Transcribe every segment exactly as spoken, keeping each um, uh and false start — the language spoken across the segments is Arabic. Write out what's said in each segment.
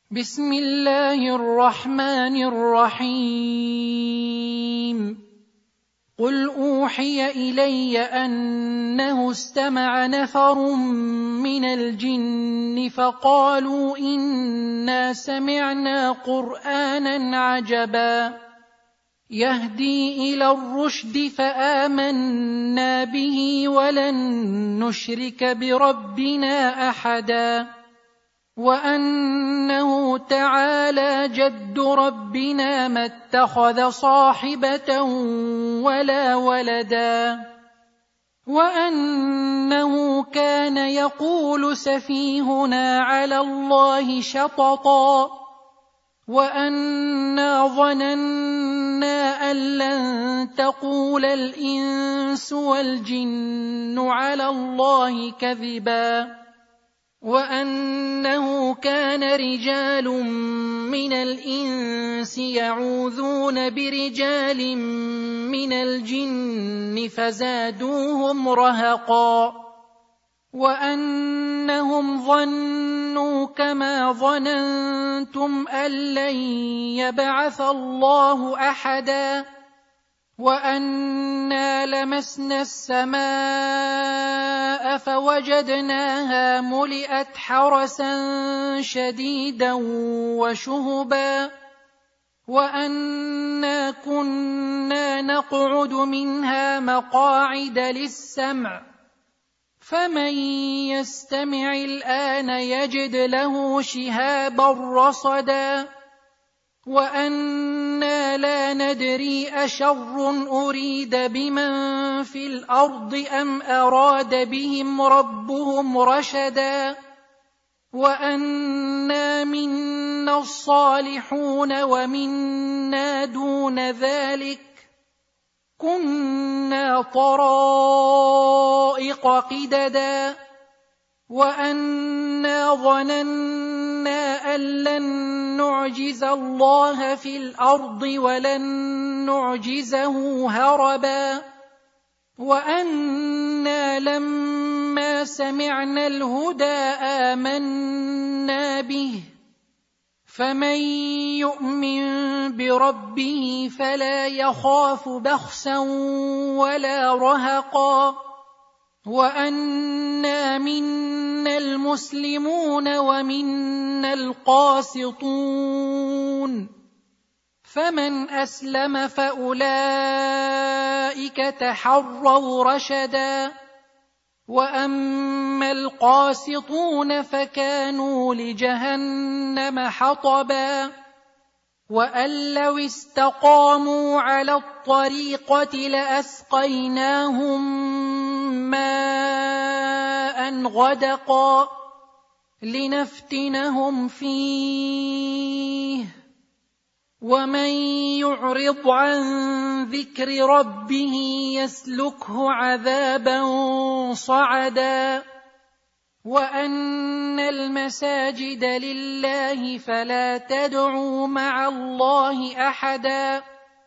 بسم الله الرحمن الرحيم قل أوحي إلي أنه استمع نفر من الجن فقالوا إنا سمعنا قرآنا عجبا يهدي إلى الرشد فآمنا به ولن نشرك بربنا أحدا وأنه تعالى جد ربنا ما اتخذ صاحبة ولا ولدا وأنه كان يقول سفيهنا على الله شططا وأنا ظننا أن لن تقول الإنس والجن على الله كذبا وأنه كان رجال من الإنس يعوذون برجال من الجن فزادوهم رهقا وأنهم ظنوا كما ظننتم أن لن يبعث الله أحدا وأنا لمسنا السماء فوجدناها ملئت حرسا شديدا وشهبا وأنا كنا نقعد منها مقاعد للسمع فمن يستمع الآن يجد له شهابا رصدا وأنا لا ندري أشر أريد بمن في الأرض أم أراد بهم ربهم رشدا وأنا منا الصالحون ومنا دون ذلك كنا طرائق قددا وأنا ظننا أن لن نعجز الله في الأرض ولن نعجزه هربا وأنا لما سمعنا الهدى آمنا به فمن يؤمن بربه فلا يخاف بخسا ولا رهقا وأنا منا المسلمون ومنا القاسطون فمن أسلم فأولئك تحروا رشدا وأما القاسطون فكانوا لجهنم حطبا وأن لو استقاموا على الطريقة لأسقيناهم ماء غدقا لنفتنهم فيه ومن يعرض عن ذكر ربه يسلكه عذابا صعدا وأن المساجد لله فلا تدعوا مع الله أحدا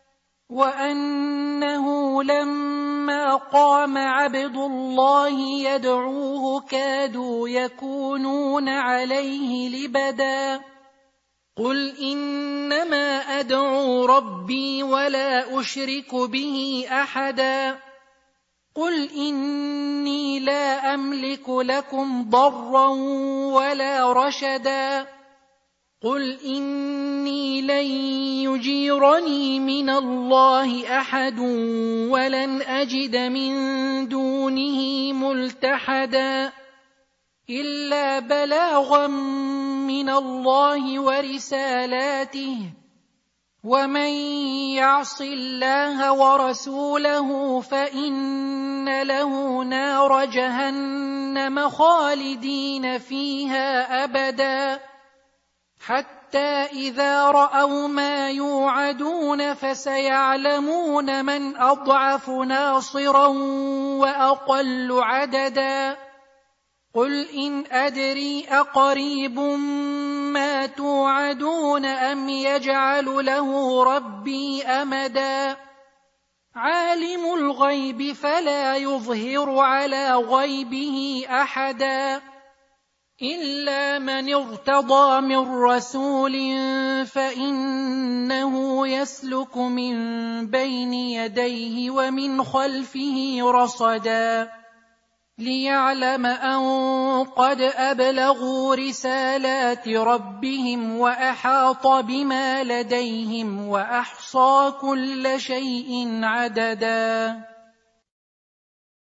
وأنه لما قام عبد الله يدعوه كادوا يكونون عليه لبدا قل إنما أدعو ربي ولا أشرك به أحدا قل إني لا أملك لكم ضرا ولا رشدا قل إني لن يجيرني من الله أحد ولن أجد من دونه ملتحدا إلا بلاغا من الله ورسالاته ومن يعص الله ورسوله فإن له نار جهنم خالدين فيها أبدا حتى إذا رأوا ما يوعدون فسيعلمون من أضعف ناصرا وأقل عددا قل إن أدري أقريب ما توعدون أم يجعل له ربي أمدا عالم الغيب فلا يظهر على غيبه أحدا إلا من ارتضى من رسول فإنه يسلك من بين يديه ومن خلفه رصدا ليعلم أن قد أبلغوا رسالات ربهم وأحاط بما لديهم وأحصى كل شيء عددا